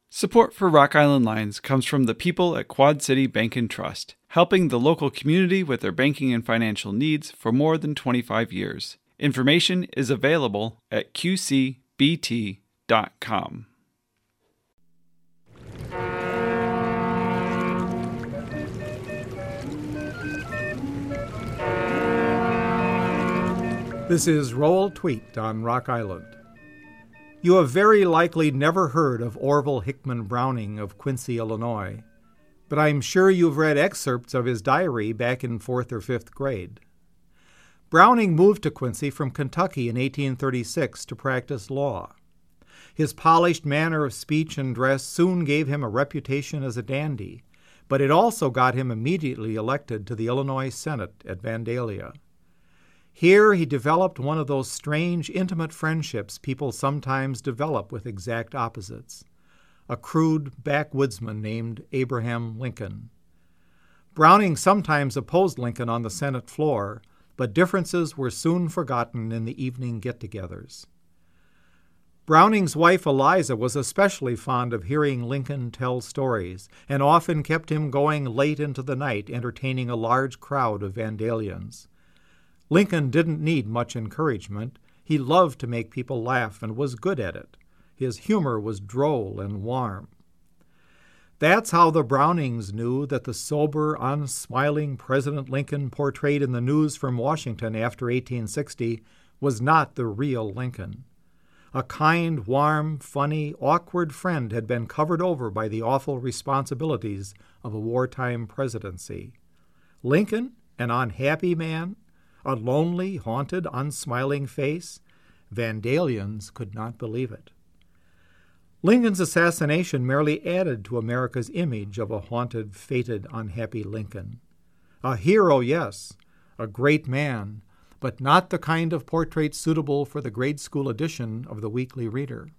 Support for Rock Island Lines comes from the people at Quad City Bank and Trust, helping the local community with their banking and financial needs for more than 25 years. Information is available at qcbt.com. This is Roll Tweet on Rock Island. You have very likely never heard of Orville Hickman Browning of Quincy, Illinois, but I'm sure you've read excerpts of his diary back in 4th or 5th grade. Browning moved to Quincy from Kentucky in 1836 to practice law. His polished manner of speech and dress soon gave him a reputation as a dandy, but it also got him immediately elected to the Illinois Senate at Vandalia. Here he developed one of those strange, intimate friendships people sometimes develop with exact opposites, a crude backwoodsman named Abraham Lincoln. Browning sometimes opposed Lincoln on the Senate floor, but differences were soon forgotten in the evening get-togethers. Browning's wife Eliza was especially fond of hearing Lincoln tell stories, and often kept him going late into the night entertaining a large crowd of Vandalians. Lincoln didn't need much encouragement. He loved to make people laugh and was good at it. His humor was droll and warm. That's how the Brownings knew that the sober, unsmiling President Lincoln portrayed in the news from Washington after 1860 was not the real Lincoln. A kind, warm, funny, awkward friend had been covered over by the awful responsibilities of a wartime presidency. Lincoln, an unhappy man, a lonely, haunted, unsmiling face? Vandalians could not believe it. Lincoln's assassination merely added to America's image of a haunted, fated, unhappy Lincoln. A hero, yes, a great man, but not the kind of portrait suitable for the grade school edition of the Weekly Reader.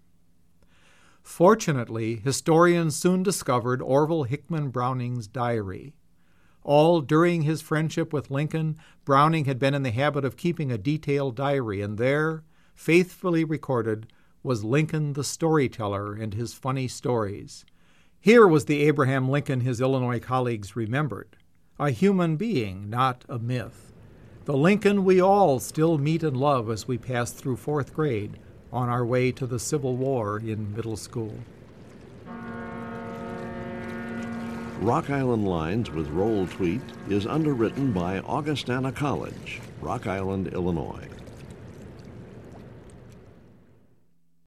Fortunately, historians soon discovered Orville Hickman Browning's diary. All during his friendship with Lincoln, Browning had been in the habit of keeping a detailed diary, and there, faithfully recorded, was Lincoln the storyteller and his funny stories. Here was the Abraham Lincoln his Illinois colleagues remembered, a human being, not a myth. The Lincoln we all still meet and love as we pass through 4th grade on our way to the Civil War in middle school. Rock Island Lines with Roll Tweet is underwritten by Augustana College, Rock Island, Illinois.